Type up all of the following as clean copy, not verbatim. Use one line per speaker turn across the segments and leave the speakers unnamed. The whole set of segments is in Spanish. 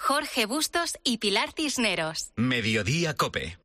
Jorge Bustos y Pilar Cisneros.
Mediodía COPE.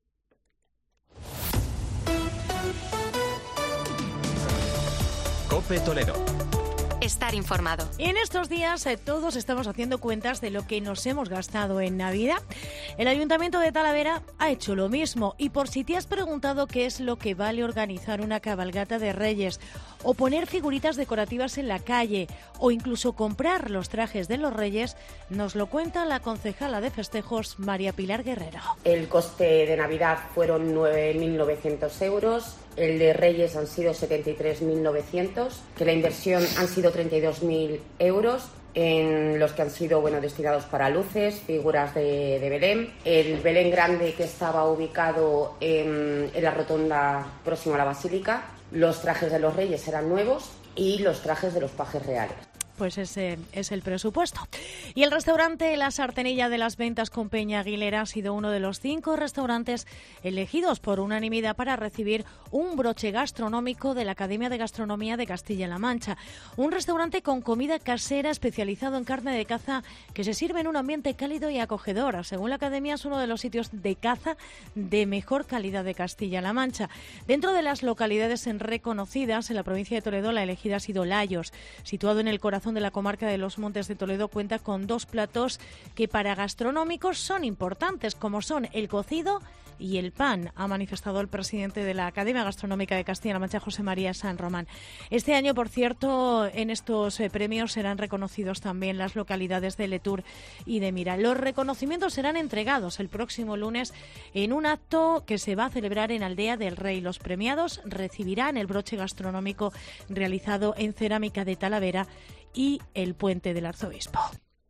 COPE Toledo.
Estar informado.
En estos días todos estamos haciendo cuentas de lo que nos hemos gastado en Navidad. El Ayuntamiento de Talavera ha hecho lo mismo, y por si te has preguntado qué es lo que vale organizar una cabalgata de Reyes, o poner figuritas decorativas en la calle, o incluso comprar los trajes de los Reyes, nos lo cuenta la concejala de festejos, María Pilar Guerrero.
El coste de Navidad fueron 9.900 euros. El de Reyes han sido 73.900, que la inversión han sido 32.000 euros, en los que han sido destinados para luces, figuras de Belén. El Belén grande, que estaba ubicado en la rotonda próxima a la Basílica. Los trajes de los Reyes eran nuevos y los trajes de los pajes reales.
Pues ese es el presupuesto. Y el restaurante La Sartenilla de las Ventas con Peña Aguilera ha sido uno de los 5 restaurantes elegidos por unanimidad para recibir un broche gastronómico de la Academia de Gastronomía de Castilla-La Mancha. Un restaurante con comida casera especializado en carne de caza que se sirve en un ambiente cálido y acogedor. Según la Academia, es uno de los sitios de caza de mejor calidad de Castilla-La Mancha. Dentro de las localidades reconocidas en la provincia de Toledo, la elegida ha sido Layos, situado en el corazón de la comarca de los Montes de Toledo. Cuenta con 2 platos que para gastronómicos son importantes, como son el cocido y el pan, ha manifestado el presidente de la Academia Gastronómica de Castilla-La Mancha, José María San Román. Este año, por cierto, en estos premios serán reconocidos también las localidades de Letur y de Mira. Los reconocimientos serán entregados el próximo lunes en un acto que se va a celebrar en Aldea del Rey. Los premiados recibirán el broche gastronómico realizado en cerámica de Talavera y el Puente del Arzobispo.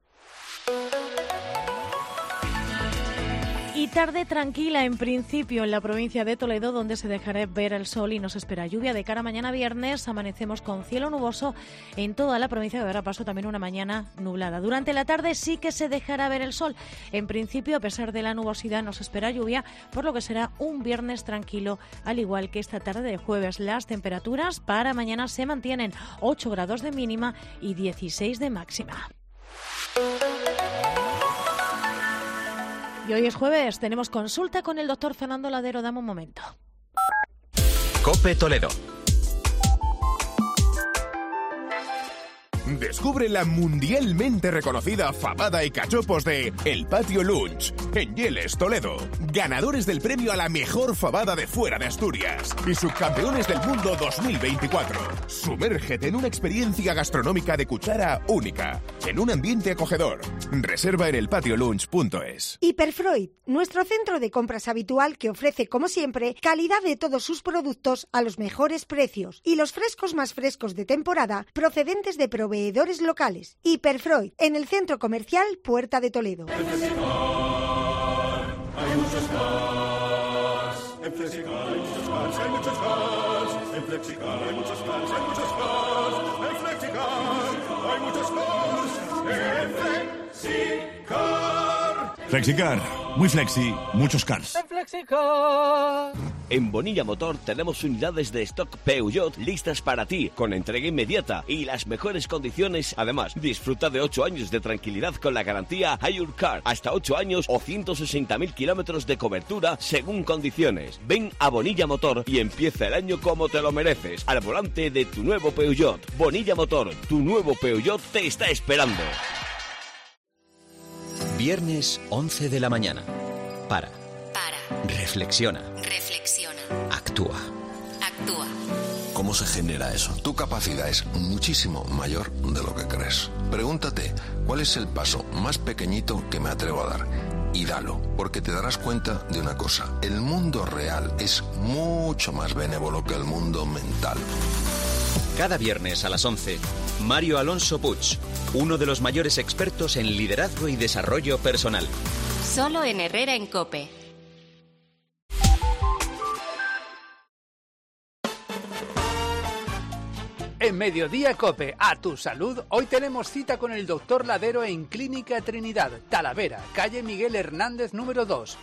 Y tarde tranquila en principio en la provincia de Toledo, donde se dejará ver el sol y nos espera lluvia. De cara a mañana viernes amanecemos con cielo nuboso en toda la provincia, que dará paso también una mañana nublada. Durante la tarde sí que se dejará ver el sol. En principio, a pesar de la nubosidad, nos espera lluvia, por lo que será un viernes tranquilo, al igual que esta tarde de jueves. Las temperaturas para mañana se mantienen: 8 grados de mínima y 16 de máxima. Y hoy es jueves, tenemos consulta con el doctor Fernando Ladero. Dame un momento.
COPE Toledo.
Descubre la mundialmente reconocida fabada y cachopos de El Patio Lunch, en Yeles, Toledo. Ganadores del premio a la mejor fabada de fuera de Asturias y subcampeones del mundo 2024. Sumérgete en una experiencia gastronómica de cuchara única, en un ambiente acogedor. Reserva en elpatiolunch.es.
Hiperfreud, nuestro centro de compras habitual, que ofrece, como siempre, calidad de todos sus productos a los mejores precios y los frescos más frescos de temporada procedentes de proveedores locales. Hiperfreud, en el centro comercial Puerta de Toledo.
En Flexicar hay muchos cars. En Flexicar hay muchos cars, hay muchos cars. En Flexicar hay muchos cars, hay muchos cars. En Flexicar hay muchos cars. En Flexicar.
Flexicar, muy flexi, muchos cars.
En Flexicar.
En Bonilla Motor tenemos unidades de stock Peugeot listas para ti, con entrega inmediata y las mejores condiciones. Además, disfruta de 8 años de tranquilidad con la garantía Your Car, hasta 8 años o 160.000 kilómetros de cobertura según condiciones. Ven a Bonilla Motor y empieza el año como te lo mereces, al volante de tu nuevo Peugeot. Bonilla Motor, tu nuevo Peugeot te está esperando.
Viernes 11 de la mañana. Para. Reflexiona. Actúa.
¿Cómo se genera eso? Tu capacidad es muchísimo mayor de lo que crees. Pregúntate, ¿cuál es el paso más pequeñito que me atrevo a dar? Y dalo, porque te darás cuenta de una cosa. El mundo real es mucho más benévolo que el mundo mental.
Cada viernes a las 11, Mario Alonso Puig, uno de los mayores expertos en liderazgo y desarrollo personal.
Solo en Herrera en COPE.
En Mediodía Cope, a tu salud, hoy tenemos cita con el doctor Ladero en Clínica Trinidad, Talavera, calle Miguel Hernández número 2,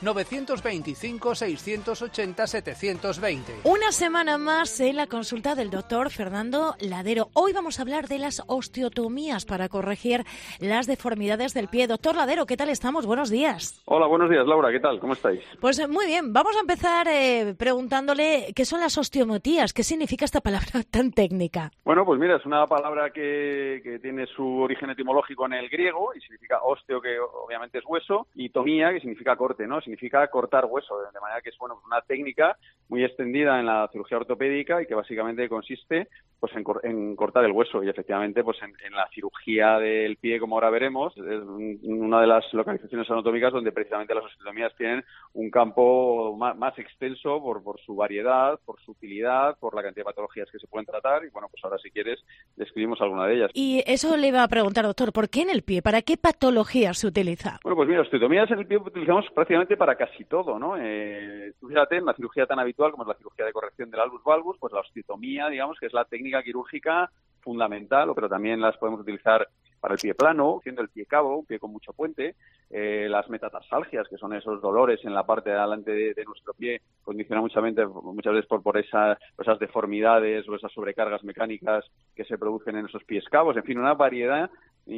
925-680-720.
Una semana más en la consulta del doctor Fernando Ladero. Hoy vamos a hablar de las osteotomías para corregir las deformidades del pie. Doctor Ladero, ¿qué tal estamos? Buenos días.
Hola, buenos días, Laura, ¿qué tal? ¿Cómo estáis?
Pues muy bien, vamos a empezar preguntándole qué son las osteotomías, qué significa esta palabra tan técnica.
Bueno, pues mira, es una palabra que tiene su origen etimológico en el griego y significa osteo, que obviamente es hueso, y tomía, que significa corte, ¿no? Significa cortar hueso, de manera que es una técnica muy extendida en la cirugía ortopédica y que básicamente consiste pues en cortar el hueso. Y efectivamente pues en la cirugía del pie, como ahora veremos, es una de las localizaciones anatómicas donde precisamente las osteotomías tienen un campo más extenso por su variedad, por su utilidad, por la cantidad de patologías que se pueden tratar. Y bueno, pues ahora si quieres describimos alguna de ellas.
Y eso le iba a preguntar, doctor, ¿por qué en el pie? ¿Para qué patologías se utiliza?
Bueno, pues mira, osteotomías en el pie utilizamos prácticamente para casi todo, ¿no? Fíjate, en una cirugía tan habitual como es la cirugía de corrección del albus valgus, pues la osteotomía, digamos, que es la técnica quirúrgica fundamental, pero también las podemos utilizar para el pie plano, siendo el pie cabo, un pie con mucho puente, las metatarsalgias, que son esos dolores en la parte de adelante de nuestro pie, condicionados muchas veces por esas deformidades o esas sobrecargas mecánicas que se producen en esos pies cabos. En fin, una variedad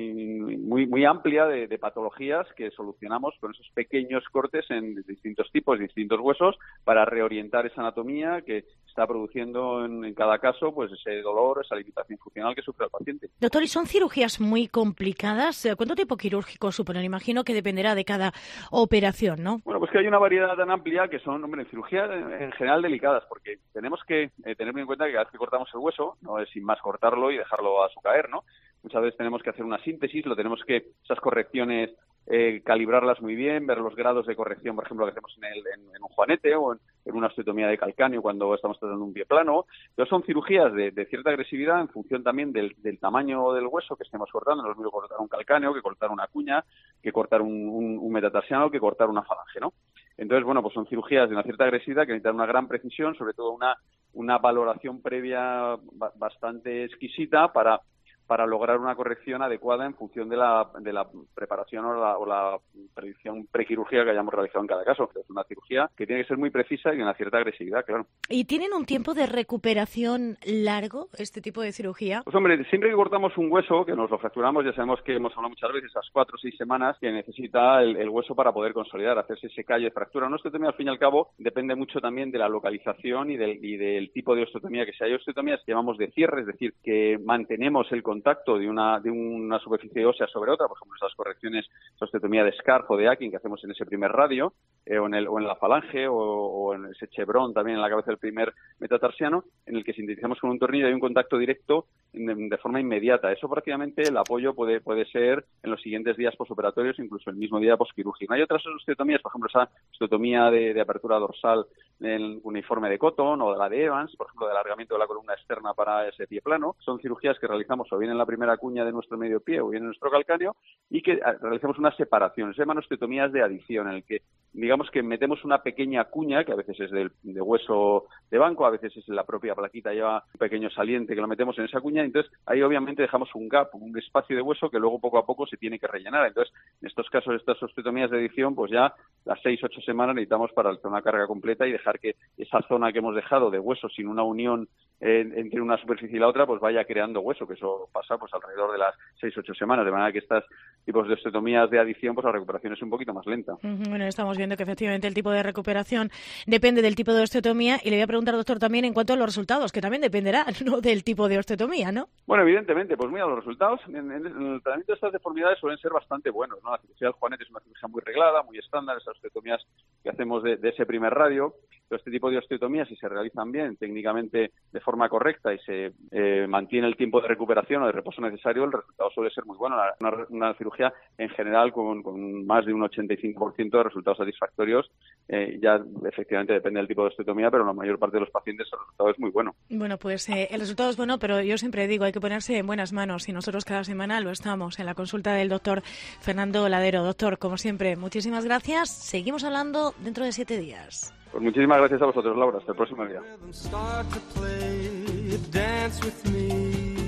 muy amplia de patologías que solucionamos con esos pequeños cortes en distintos tipos, distintos huesos, para reorientar esa anatomía que está produciendo en cada caso pues ese dolor, esa limitación funcional que sufre el paciente.
Doctor, ¿y son cirugías muy complicadas? ¿Cuánto tiempo quirúrgico suponen? Imagino que dependerá de cada operación, ¿no?
Bueno, pues que hay una variedad tan amplia que son, cirugías en general delicadas, porque tenemos que tener en cuenta que cada vez que cortamos el hueso, no es sin más cortarlo y dejarlo a su caer, ¿no? Muchas veces tenemos que hacer una síntesis, esas correcciones, calibrarlas muy bien, ver los grados de corrección, por ejemplo, que hacemos en un juanete o en una osteotomía de calcáneo cuando estamos tratando un pie plano. Pero son cirugías de cierta agresividad en función también del tamaño del hueso que estemos cortando. No es lo mismo cortar un calcáneo que cortar una cuña, que cortar un metatarsiano, que cortar una falange, ¿no? Entonces, bueno, pues son cirugías de una cierta agresividad que necesitan una gran precisión, sobre todo una valoración previa bastante exquisita para lograr una corrección adecuada en función de la preparación o la predicción prequirúrgica que hayamos realizado en cada caso. Es una cirugía que tiene que ser muy precisa y de una cierta agresividad, claro.
¿Y tienen un tiempo de recuperación largo este tipo de cirugía?
Pues hombre, siempre que cortamos un hueso, que nos lo fracturamos, ya sabemos que hemos hablado muchas veces, esas 4 o 6 semanas que necesita el hueso para poder consolidar, hacerse ese callo de fractura. Una osteotomía, al fin y al cabo, depende mucho también de la localización y del tipo de osteotomía que sea. Hay osteotomías que llamamos de cierre, es decir, que mantenemos el contacto de una superficie ósea sobre otra, por ejemplo, esas correcciones, esa osteotomía de Scarf o de Akin que hacemos en ese primer radio, o en la falange, o en ese chevrón también en la cabeza del primer metatarsiano, en el que sintetizamos con un tornillo y hay un contacto directo de forma inmediata. Eso prácticamente el apoyo puede ser en los siguientes días posoperatorios, incluso el mismo día posquirúrgico. Hay otras osteotomías, por ejemplo, esa osteotomía de apertura dorsal en uniforme de Cotton o de la de Evans, por ejemplo, de alargamiento de la columna externa para ese pie plano. Son cirugías que realizamos o bien en la primera cuña de nuestro medio pie o bien en nuestro calcáneo y que realizamos una separación. Se llaman osteotomías de adición, en el que digamos que metemos una pequeña cuña, que a veces es de hueso de banco, a veces es la propia plaquita, lleva un pequeño saliente que lo metemos en esa cuña, y entonces ahí obviamente dejamos un gap, un espacio de hueso que luego poco a poco se tiene que rellenar. Entonces, en estos casos, estas osteotomías de adición, pues ya las 6-8 semanas necesitamos para hacer una carga completa y dejar que esa zona que hemos dejado de hueso sin una unión entre una superficie y la otra, pues vaya creando hueso, que eso pasa pues alrededor de las 6-8 semanas, de manera que estos tipos de osteotomías de adición, pues la recuperación es un poquito más lenta.
Bueno, estamos viendo que efectivamente el tipo de recuperación depende del tipo de osteotomía, y le voy a preguntar, doctor, también en cuanto a los resultados, que también dependerá, ¿no?, del tipo de osteotomía, ¿no?
Bueno, evidentemente, pues mira, los resultados en el tratamiento de estas deformidades suelen ser bastante buenos, ¿no? La cirugía del juanete es una cirugía muy reglada, muy estándar, esas osteotomías que hacemos de ese primer radio. Pero este tipo de osteotomías, si se realizan bien, técnicamente de forma correcta, y se mantiene el tiempo de recuperación o de reposo necesario, el resultado suele ser muy bueno. Una cirugía en general con más de un 85% de resultados satisfactorios. Ya efectivamente depende del tipo de osteotomía, pero en la mayor parte de los pacientes el resultado es muy bueno.
Bueno, pues el resultado es bueno, pero yo siempre digo, hay que ponerse en buenas manos, y nosotros cada semana lo estamos en la consulta del doctor Fernando Ladero. Doctor, como siempre, muchísimas gracias. Seguimos hablando dentro de 7 días.
Pues muchísimas gracias a vosotros, Laura. Hasta el próximo día.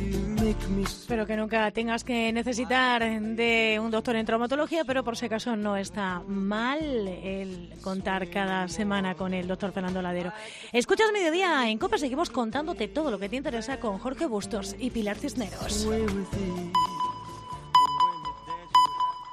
Espero que nunca tengas que necesitar de un doctor en traumatología, pero por si acaso no está mal el contar cada semana con el doctor Fernando Ladero. Escuchas Mediodía en COPE, seguimos contándote todo lo que te interesa con Jorge Bustos y Pilar Cisneros.